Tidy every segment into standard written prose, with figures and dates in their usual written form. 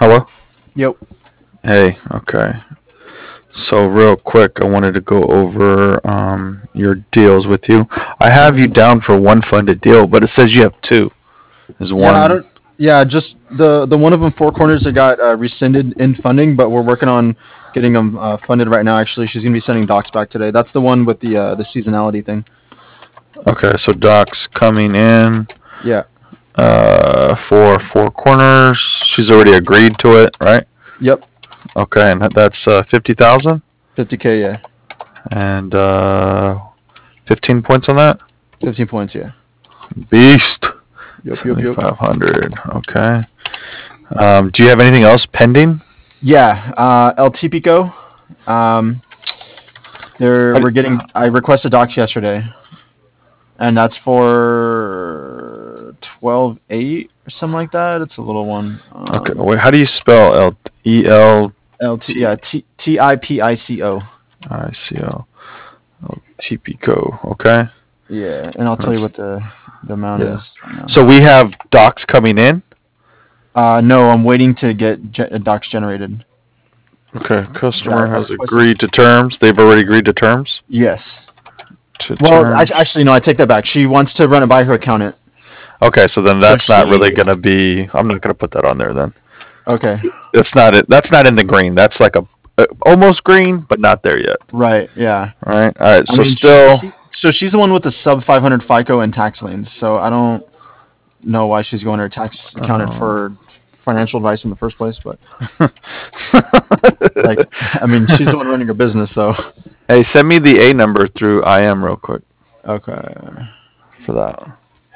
Hello? Yep. Hey, okay. So real quick, I wanted to go over your deals with you. I have you down for one funded deal, but it says you have two. Is Yeah, I one don't. Yeah, just the one of them four corners that got rescinded in funding, but we're working on getting them funded right now. Actually, she's gonna be sending docs back today. That's the one with the seasonality thing. okay? So Doc's coming in Yeah. for four corners. She's already agreed to it, right? Yep. Okay, and that's 50,000 50K. Yeah. and 15 points on that. 15 points. Yeah. Beast. Yep. Yep. Yep. 7,500. Okay. Do you have anything else pending? Yeah. El Tipico. Um, How do- we're getting. I requested docs yesterday, and that's for 12.8 or something like that. It's a little one. okay, wait. How do you spell L LT. T Yeah. Tipico. I C O TPCO? Okay. Yeah, and I'll tell you That's- what the amount yeah. is right now. So we have docs coming in. No, I'm waiting to get docs generated. Okay. Yeah, Customer I has requested. agreed to terms. They've already agreed to terms. Yes. To Well, terms. actually, no, I take that back. She wants to run it by her accountant. Okay. So then So that's not really she. gonna be. I'm not gonna put that on there then. Okay. That's not it. That's not in the green. That's like a almost green, but not there yet. Right. Yeah. All right. All right. I So mean, still. so she's the one with the sub 500 FICO and tax liens. So I don't know why she's going to her tax accountant for financial advice in the first place. But like, I mean, she's the one running her business. So. Hey, send me the A number through IM real quick Okay. for that.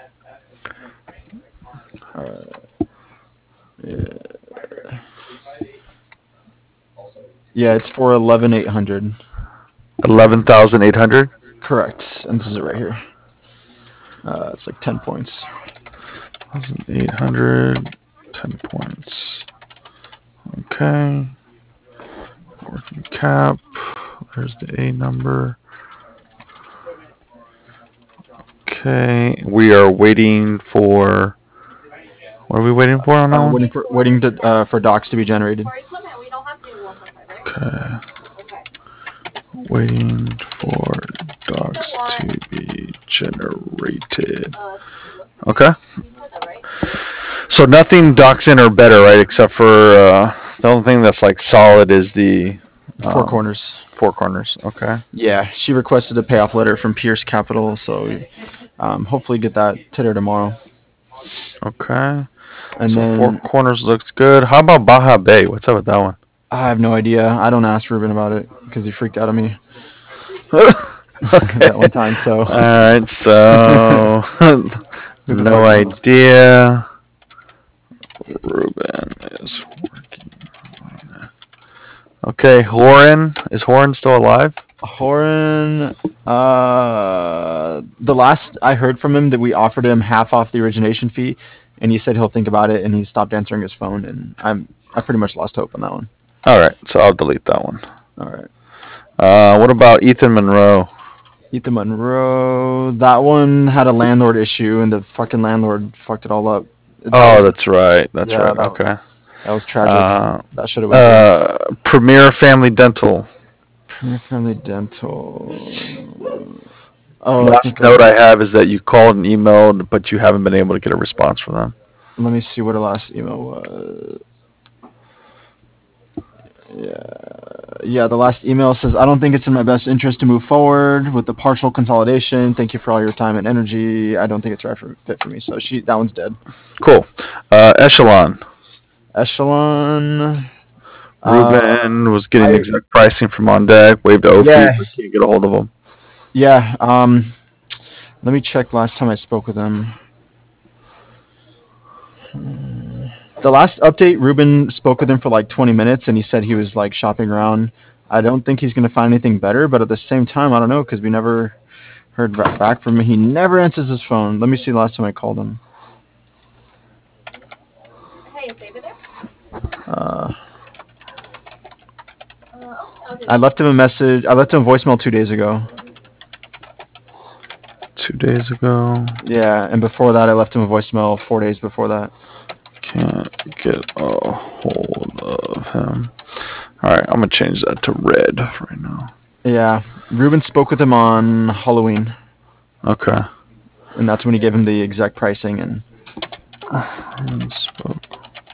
Yeah. Yeah, it's for 11,800. 11,800. Correct. And this is it right here. It's like 10 points. 1,800. 10 points. Okay. Working cap. There's the A number. Okay. We are waiting for. What are we waiting for on that one? Waiting for docs to be generated. Okay. Waiting for docs to be generated. Okay. So nothing docs in or better, right? Except for the only thing that's like solid is the Four corners. four corners. Okay. Yeah, she requested a payoff letter from Pierce Capital, so hopefully get that today or tomorrow. Okay. And So four then corners looks good. How about Baja Bay? What's up with that one? I have no idea. I don't ask Ruben about it because he freaked out on me Okay. that one time. So All right. So no idea. Ruben is working on it. Okay. Horan, is Horan still alive? Horan, the last I heard from him that we offered him half off the origination fee, and he said he'll think about it, and he stopped answering his phone, and I pretty much lost hope on that one. All right. So I'll delete that one. All right. What about Ethan Monroe? Ethan Monroe, that one had a landlord issue, and the fucking landlord fucked it all up. That's right. That's Yeah, right. that- Okay. That was tragic. That should have went Premier Family Dental. Premier Family Dental. Oh, Last note I have is that you called and emailed, but you haven't been able to get a response from them. let me see what her last email was. Yeah, the last email says, I don't think it's in my best interest to move forward with the partial consolidation. Thank you for all your time and energy. I don't think it's fit for me. So that one's dead. Cool. Echelon. Echelon. Ruben was getting exact pricing from on deck. Waved to Opie, Yeah. but can't get a hold of him. Yeah. Let me check last time I spoke with him. The last update, Ruben spoke with him for like 20 minutes, and he said he was like shopping around. I don't think he's going to find anything better, but at the same time, I don't know because we never heard back from him. He never answers his phone. Let me see the last time I called him. Hey, is David there? I left him a message. I left him a voicemail 2 days ago. 2 days ago. Yeah, and before that, I left him a voicemail 4 days before that. Can't get a hold of him. All right, I'm gonna change that to red right now. Yeah, Ruben spoke with him on Halloween, Okay. and that's when he gave him the exact pricing. And Spoke.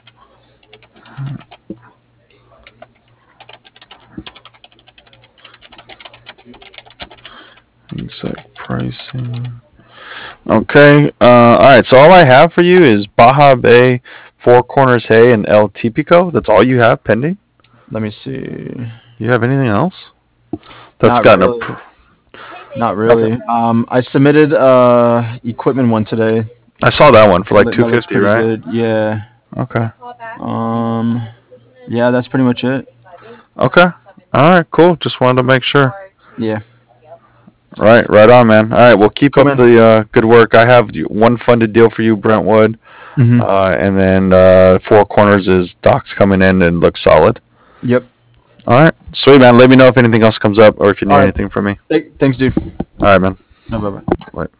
Exact pricing. Okay. All right. So all I have for you is Baja Bay, Four Corners Hay, and El Tipico. That's all you have pending. let me see. You have anything else? That's Not gotten really. approved. Not really. I submitted equipment one today. I saw that one for like That looks 250, pretty right? good. Yeah. Okay. Yeah, that's pretty much it. Okay. All right. Cool. Just wanted to make sure. Yeah. Right on, man. All right. Well, keep Cool, up man. the good work. I have one funded deal for you, Brentwood, Mhm. and then Four Corners is Doc's coming in and looks solid. Yep. All right. Sweet, man. Let me know if anything else comes up or if you need All right. anything from me. Thanks, dude. All right, man. No, bye-bye. Bye.